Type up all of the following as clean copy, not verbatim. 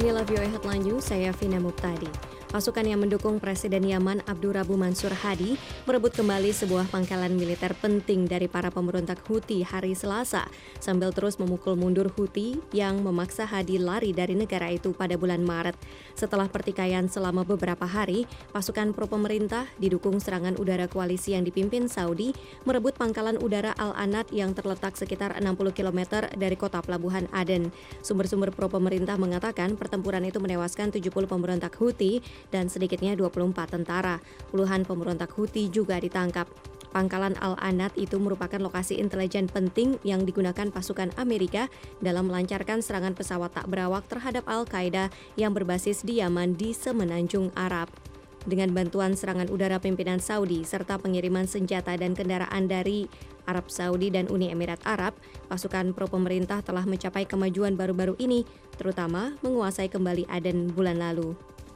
Inilah VOA Headline News, saya Vina Muptadi. Pasukan yang mendukung Presiden Yaman Abdurrabbu Mansur Hadi merebut kembali sebuah pangkalan militer penting dari para pemberontak Houthi hari Selasa, sambil terus memukul mundur Houthi yang memaksa Hadi lari dari negara itu pada bulan Maret. Setelah pertikaian selama beberapa hari, pasukan pro-pemerintah didukung serangan udara koalisi yang dipimpin Saudi merebut pangkalan udara Al-Anad yang terletak sekitar 60 km dari kota pelabuhan Aden. Sumber-sumber pro-pemerintah mengatakan pertempuran itu menewaskan 70 pemberontak Houthi dan sedikitnya 24 tentara. Puluhan pemberontak Houthi juga ditangkap. Pangkalan Al-Anad itu merupakan lokasi intelijen penting yang digunakan pasukan Amerika dalam melancarkan serangan pesawat tak berawak terhadap Al-Qaeda yang berbasis di Yaman di Semenanjung Arab. Dengan bantuan serangan udara pimpinan Saudi serta pengiriman senjata dan kendaraan dari Arab Saudi dan Uni Emirat Arab, pasukan pro-pemerintah telah mencapai kemajuan baru-baru ini, terutama menguasai kembali Aden bulan lalu.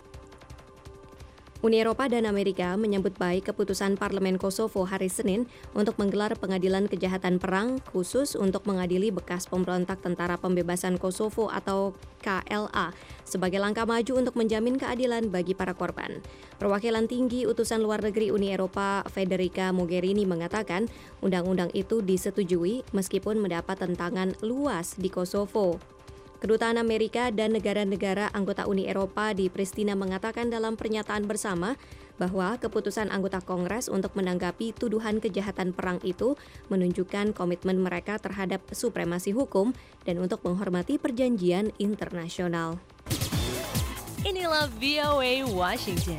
Uni Eropa dan Amerika menyambut baik keputusan Parlemen Kosovo hari Senin untuk menggelar pengadilan kejahatan perang khusus untuk mengadili bekas pemberontak Tentara Pembebasan Kosovo atau KLA sebagai langkah maju untuk menjamin keadilan bagi para korban. Perwakilan tinggi utusan luar negeri Uni Eropa Federica Mogherini mengatakan undang-undang itu disetujui meskipun mendapat tentangan luas di Kosovo. Kedutaan Amerika dan negara-negara anggota Uni Eropa di Pristina mengatakan dalam pernyataan bersama bahwa keputusan anggota Kongres untuk menanggapi tuduhan kejahatan perang itu menunjukkan komitmen mereka terhadap supremasi hukum dan untuk menghormati perjanjian internasional. Inilah VOA Washington.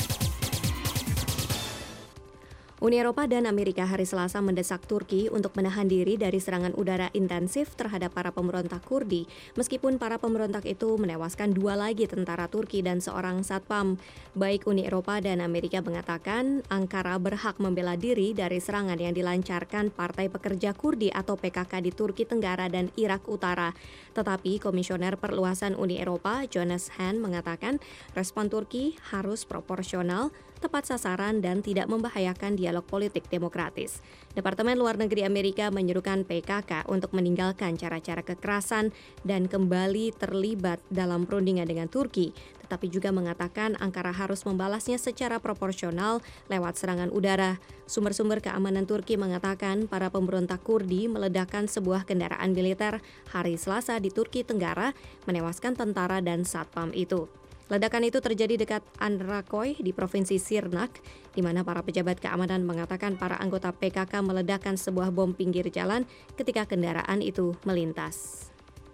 Uni Eropa dan Amerika hari Selasa mendesak Turki untuk menahan diri dari serangan udara intensif terhadap para pemberontak Kurdi, meskipun para pemberontak itu menewaskan 2 lagi tentara Turki dan seorang satpam. Baik Uni Eropa dan Amerika mengatakan Ankara berhak membela diri dari serangan yang dilancarkan Partai Pekerja Kurdi atau PKK di Turki Tenggara dan Irak Utara. Tetapi Komisioner Perluasan Uni Eropa, Jonas Hahn, mengatakan respon Turki harus proporsional, tepat sasaran, dan tidak membahayakan dialog politik demokratis. Departemen Luar Negeri Amerika menyerukan PKK untuk meninggalkan cara-cara kekerasan dan kembali terlibat dalam perundingan dengan Turki, tetapi juga mengatakan Ankara harus membalasnya secara proporsional lewat serangan udara. Sumber-sumber keamanan Turki mengatakan para pemberontak Kurdi meledakkan sebuah kendaraan militer hari Selasa di Turki Tenggara, menewaskan tentara dan satpam itu. Ledakan itu terjadi dekat Anrakoy di Provinsi Sirnak, di mana para pejabat keamanan mengatakan para anggota PKK meledakkan sebuah bom pinggir jalan ketika kendaraan itu melintas.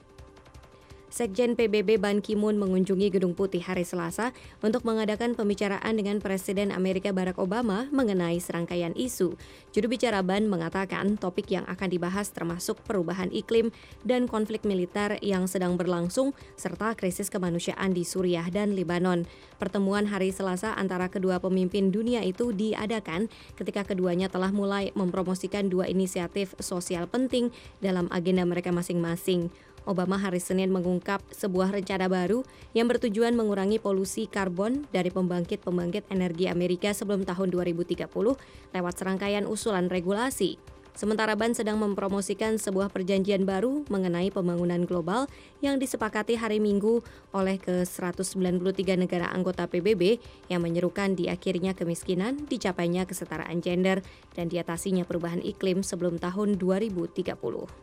Sekjen PBB Ban Ki-moon mengunjungi Gedung Putih hari Selasa untuk mengadakan pembicaraan dengan Presiden Amerika Barack Obama mengenai serangkaian isu. Juru bicara Ban mengatakan topik yang akan dibahas termasuk perubahan iklim dan konflik militer yang sedang berlangsung, serta krisis kemanusiaan di Suriah dan Lebanon. Pertemuan hari Selasa antara kedua pemimpin dunia itu diadakan ketika keduanya telah mulai mempromosikan 2 inisiatif sosial penting dalam agenda mereka masing-masing. Obama hari Senin mengungkap sebuah rencana baru yang bertujuan mengurangi polusi karbon dari pembangkit-pembangkit energi Amerika sebelum tahun 2030 lewat serangkaian usulan regulasi. Sementara Ban sedang mempromosikan sebuah perjanjian baru mengenai pembangunan global yang disepakati hari Minggu oleh ke-193 negara anggota PBB yang menyerukan diakhirinya kemiskinan, dicapainya kesetaraan gender, dan diatasinya perubahan iklim sebelum tahun 2030.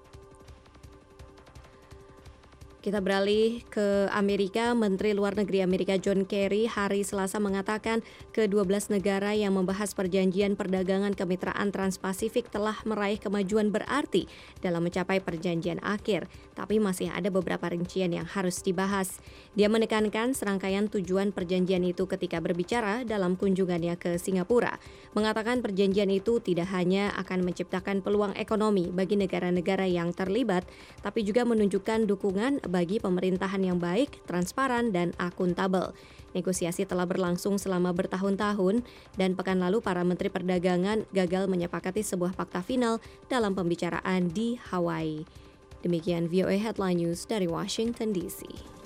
Kita beralih ke Amerika. Menteri Luar Negeri Amerika John Kerry hari Selasa mengatakan ke-12 negara yang membahas perjanjian perdagangan kemitraan Trans-Pasifik telah meraih kemajuan berarti dalam mencapai perjanjian akhir, tapi masih ada beberapa rincian yang harus dibahas. Dia menekankan serangkaian tujuan perjanjian itu ketika berbicara dalam kunjungannya ke Singapura, mengatakan perjanjian itu tidak hanya akan menciptakan peluang ekonomi bagi negara-negara yang terlibat, tapi juga menunjukkan dukungan bagi pemerintahan yang baik, transparan, dan akuntabel. Negosiasi telah berlangsung selama bertahun-tahun dan pekan lalu para menteri perdagangan gagal menyepakati sebuah fakta final dalam pembicaraan di Hawaii. Demikian VOA Headline News dari Washington DC.